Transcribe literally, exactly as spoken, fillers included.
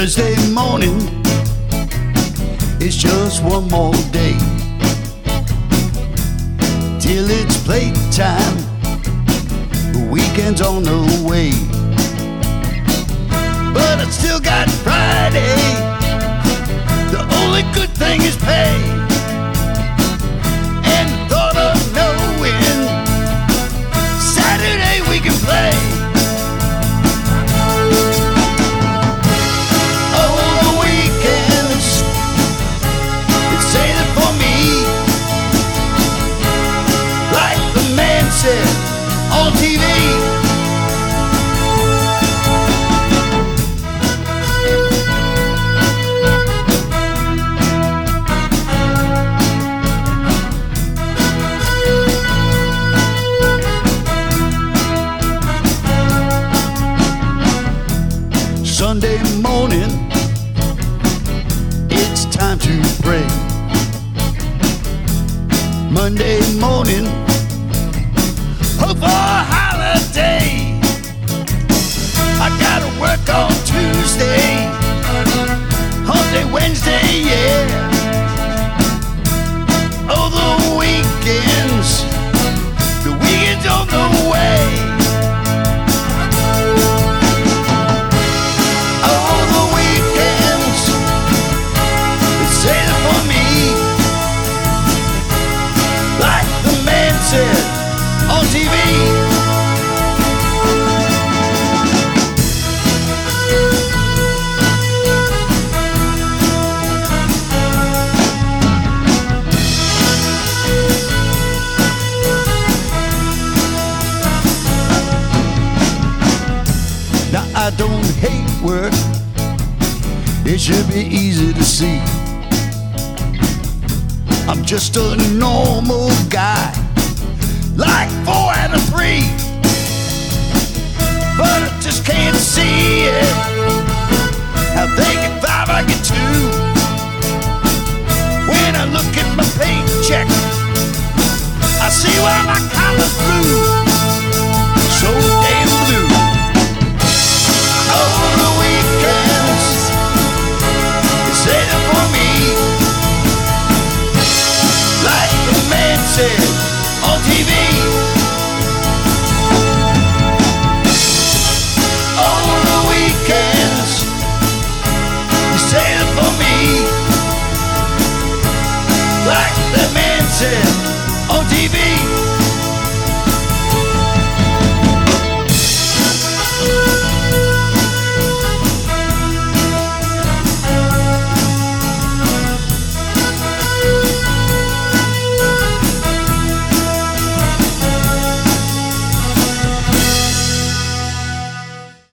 Thursday morning, it's just one more day till it's playtime. The weekend's on the way, but I still got Friday. The only good thing is pay, and the thought of knowing Saturday we can play. On T V, Sunday morning, it's time to pray. Monday morning, hope for a holiday. I gotta work on Tuesday, hump day Wednesday, yeah. Oh, the weekends, the weekend's on the way. Oh, the weekends, it's sailing for me, like the man said on T V. Now I don't hate work, it should be easy to see. I'm just a normal guy, like four out of three, but I just can't see it. How they get five, I get two. When I look at my paycheck, I see why my collar's blue, so damn blue. Oh, the weekends, it's sailing for me, like the man said on T V. Oh, the weekends, you're sailing for me, like the man said on T V.